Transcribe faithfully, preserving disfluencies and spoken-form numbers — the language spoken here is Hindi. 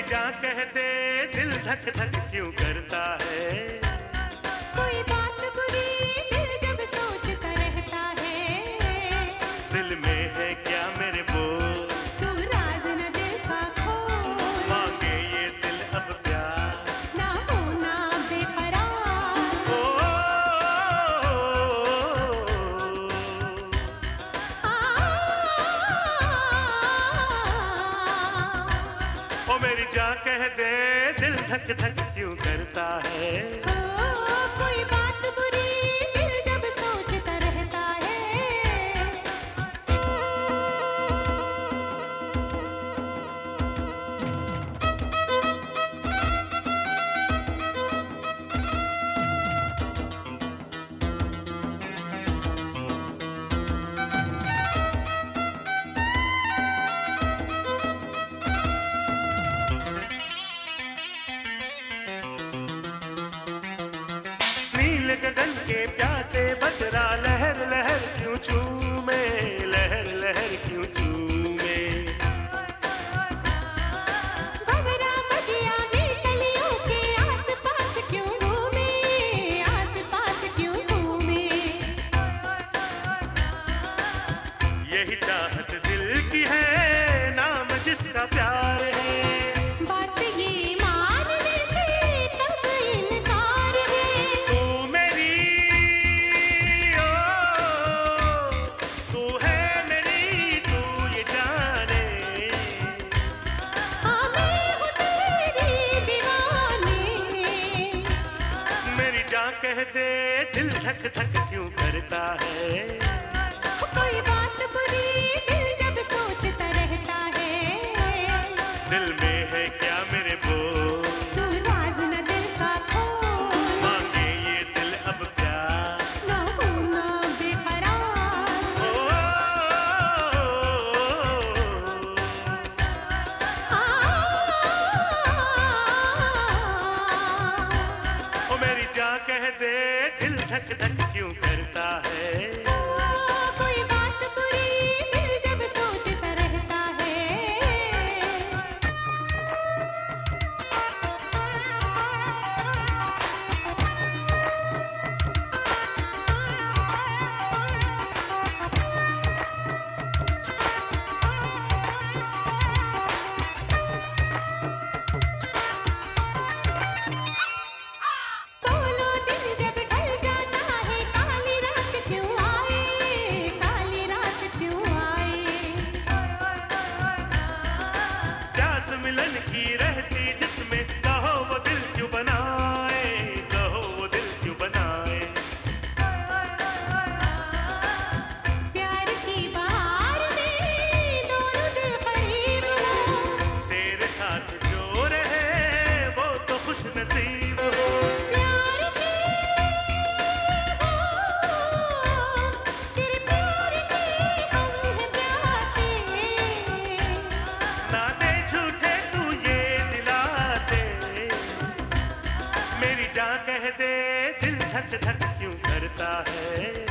जान कह दे दिल धक धक क्यों करता है। कोई बात बुरी दिल जब सोचता रहता है। दिल में है क्या मेरे बोल, तू राज न दिल का खोल। मांगे ये दिल अब प्यार, ना होना बेकरार। ओ, ओ मेरी जान कह दे दिल धक धक क्यों करता है। ओ, कोई बात बुरी दिल जब सोचता रहता है। नील गगन के प्यासे बदरा लहर लहर क्यों चूमे, लहर लहर क्यों चूमे। भंवरा बगिया में कलियों के आस-पास क्यों घूमे, आस-पास क्यों घूमे। यही चाहत दिल की है, नाम जिसका प्यार है। बात ये मानने से तब इनकार है। तू मेरी ओ, तू है मेरी, तू ये जाने। हाँ मैं हूँ तेरी दीवानी। मेरी जान कह दे दिल धक धक क्यों करता है। कोई बात बुरी दिल जब सोचता रहता है। दिल में है क्या मेरे बोल, तू राज न दिल का खोल। मांगे ये दिल अब प्यार, ना होना बेकरार। ओ, ओ मेरी जान कह दे दिल धक धक क्यों करता है। कोई बात बुरी दिल जब सोचता रहता है। बोलो दिन जब ढल जाता है, काली रात क्यों आए, काली रात क्यों आए। प्यास मिलन की रहती जिसमें, कहो वो दिल क्यों बनाए, कहो वो दिल क्यों बनाए। प्यार की बहार में दोनों दिल करीब हो। तेरे साथ जो रहे वो तो खुश नसीब हो। प्यार की हो, तेरे प्यार की हम हैं प्यासे। ना दे झूठे तू ये दिलासे। मेरी जान कह दे दिल धक धक क्यों करता है।